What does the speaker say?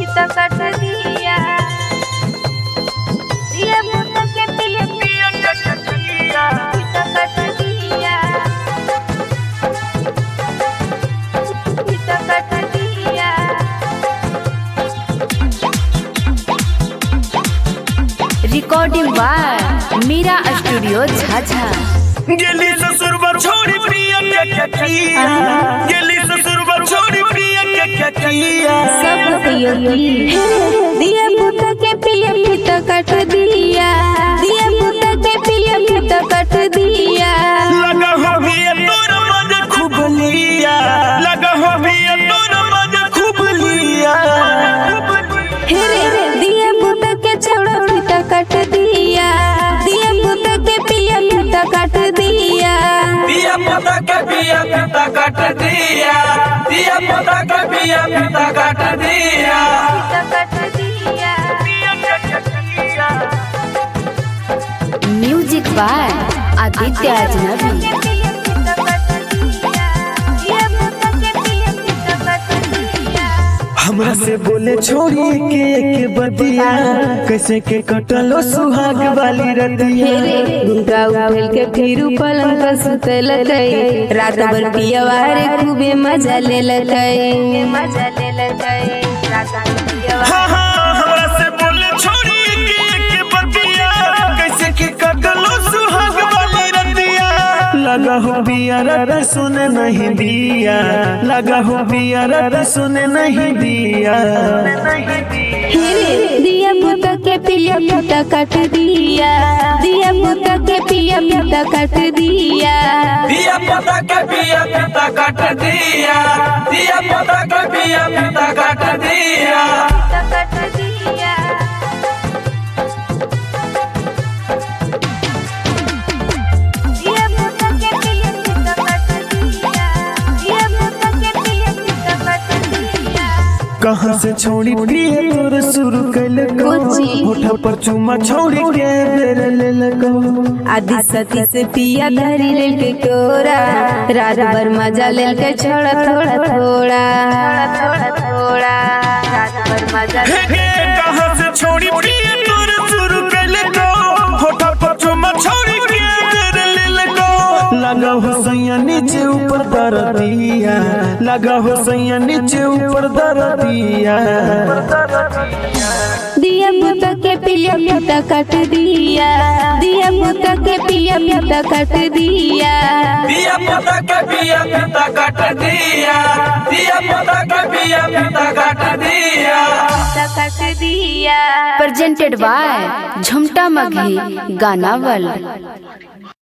पिता कट दिया दिया पुता के पिया पिया कट दिया पिता कट दिया पिता कट दिया। Recording by Meera studio Jhajha. गेली ससुरबर छोड़ी प्रिया क्या किया, गेली ससुरबर छोड़ी प्रिया क्या किया। सब दिया पुता के पिया पिता कट दिया दिया पुता के पिया पिता कट दिया। लगा हो भी तोर मजा खूब लिया, लगा हो भी तोर मजा खूब लिया। दिया पुता के छोड़ा पिता कट दिया दिया पुता के पिया पिता कट दिया। दिया पुता के पिया पिता कट दिया, दिया पुता के पिया पिता कट दिया। पिता कट दिया म्यूजिक बाय आदित्य अजनबी। हमरा से बोले छोड़ी के बतिया, कैसे के कटलो सुहाग वाली रतिया। उठल के फिर पलंग पर सुतल कई रात भर पियवारे खूबे मजा ले लकई मजा ले लकई रात भर पियवारे। हाँ हाँ हमरा से बोले छोड़ी के बतिया, कैसे के कटलो सुहाग वाली रतिया। लगा हो बिया रत सुने नहीं दिया, लगा हो बिया रत सुने नहीं दिया। दिया पुता के पिया पिता कट दिया दिया पुता के पिया पिता कट दिया। दिया पुता के पिया पिता कट दिया, दिया पुता के पिया पिता कट दिया। पिता कट दिया दिया पुता के पिया पिता कट दिया दिया पुता के पिया पिता कट दिया। कहाँ से छोड़ी प्रिय तोर शुरू कैल होठा पर चुमा छोड़ी के बेर ले लगो। आदि सती से पिया धरी लेल के कोरा रात भर मजा लेल के छोड़ा थोड़ा थोड़ा थोड़ा थोड़ा रात भर मजा कहाँ से छोड़ी प्रिय तोर शुरू कैल होठा पर चुमा छोड़ी के बेर ले लगो। लगा हो सैया नीचे ऊपर दरदिया, लगा हो सैया नीचे ऊपर दरदिया। दिया पुता के पिया पिता कट दिया दिया पुता के पिया पिता कट दिया। दिया पुता के पिया पिता कट दिया, दिया पुता के पिया पिता कट दिया। पिता कट दिया। प्रेजेंटेड बाय झुमटा मघी गाना वर्ल्ड।